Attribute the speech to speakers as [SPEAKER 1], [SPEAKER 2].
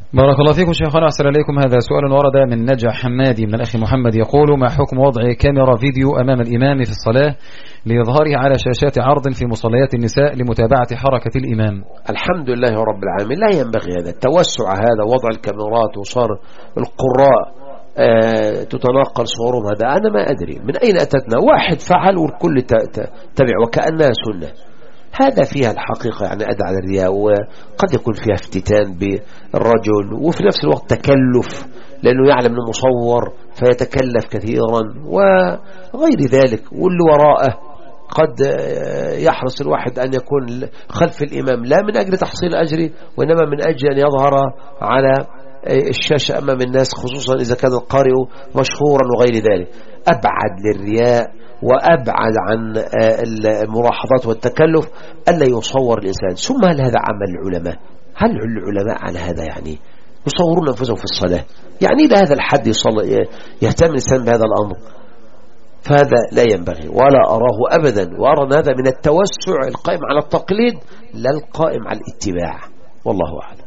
[SPEAKER 1] بارك الله فيكم شيخنا، أحسن إليكم. هذا سؤال ورد من نجع حمادي من الأخ محمد، يقول: ما حكم وضع كاميرا فيديو أمام الإمام في الصلاة لإظهاره على شاشات عرض في مصليات النساء لمتابعة حركة الإمام؟
[SPEAKER 2] الحمد لله رب العالمين، لا ينبغي هذا التوسع، هذا وضع الكاميرات وصار القراء تتناقل صورهم، هذا أنا ما أدري من أين أتتنا، واحد فعل والكل تبع وكأنها سنة. هذا فيها الحقيقة يعني أدعى للرياء، وقد يكون فيها افتتان بالرجل، وفي نفس الوقت تكلف لأنه يعلم أنه مصور فيتكلف كثيرا وغير ذلك، واللي وراءه قد يحرص الواحد أن يكون خلف الإمام لا من أجل تحصيل أجري، وإنما من أجل أن يظهر على الشاشة أمام الناس، خصوصا إذا كان القارئ مشهورا وغير ذلك. أبعد للرياء وأبعد عن الملاحظات والتكلف ألا يصور الإنسان. ثم هل هذا عمل العلماء؟ هل العلماء على هذا يعني يصورون أنفسهم في الصلاة؟ يعني إلى هذا الحد يهتم الإنسان بهذا الأمر؟ فهذا لا ينبغي ولا أراه أبدا، وأرى أن هذا من التوسع القائم على التقليد لا القائم على الاتباع، والله أعلم.